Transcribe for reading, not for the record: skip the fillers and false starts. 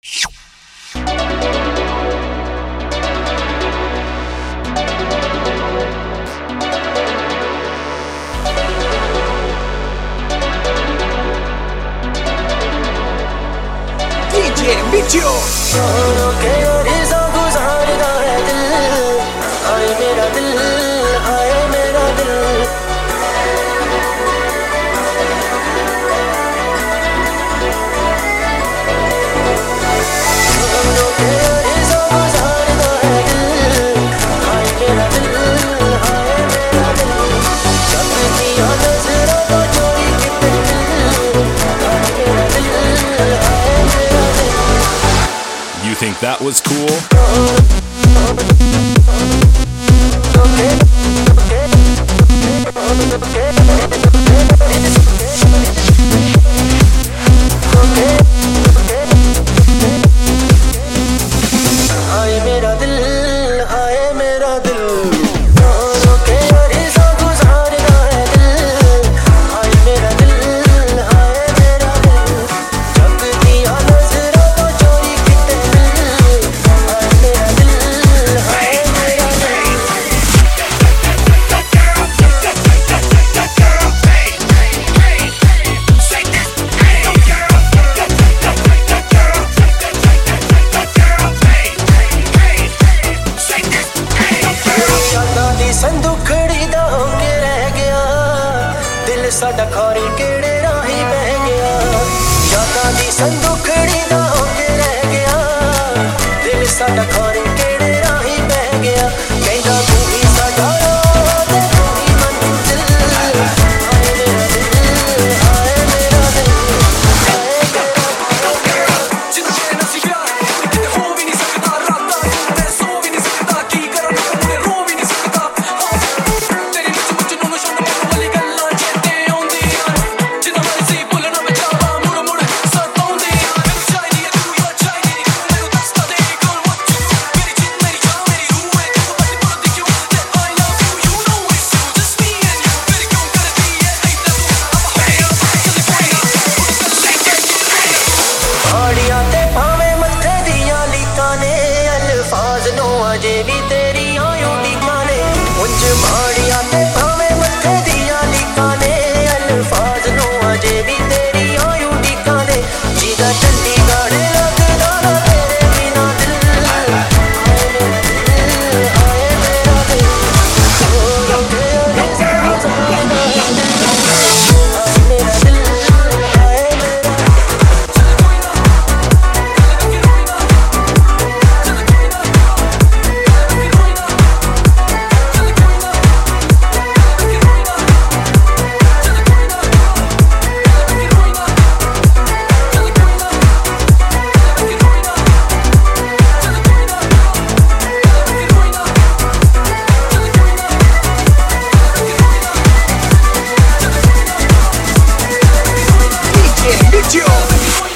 DJ Mitio के रिज़ा गुज़ारता है दिल, आए मेरा दिल, आए मेरा दिल। के रिज़ा गुज़ारता है दिल, आए मेरा दिल, आए मेरा दिल। जब दिया नज़रों को चोरी कितने दिल, आए मेरा दिल, आए मेरा दिल। You think that was cool? आए मेरा दिल, आए मेरा दिल। संदुखड़ी दा होके रह गया दिल साडा खारी केड़े राही बह गया। यादां दी संदुखड़ी दा होके रह गया दिल साडा खारी केड़े राही बह गया। कहंदा तू ही साडा राह ते तू ही मंजिल। आए मेरा दिल, आए मेरा दिल, आए मेरा जिंदगी नसीब प्यार किते हो भी नहीं सकदा। रातां मैं सो भी नहीं सकदा, की कਰਾਂ मैं रो भी नहीं सकदा। अजे भी तेरी आयूं लीकां ने उंज माड़ियां ते भावें मत्थे दियां लीकां ने। अल्फाज नूं अजे भी तेरी आयूं लीकां ने। जीदा चंडीगढ़ लगदा ना तेरे बिना दिल। आए मेरा दिल, आए मेरा दिल। आए मेरा दिल, आए मेरा DJ Mitio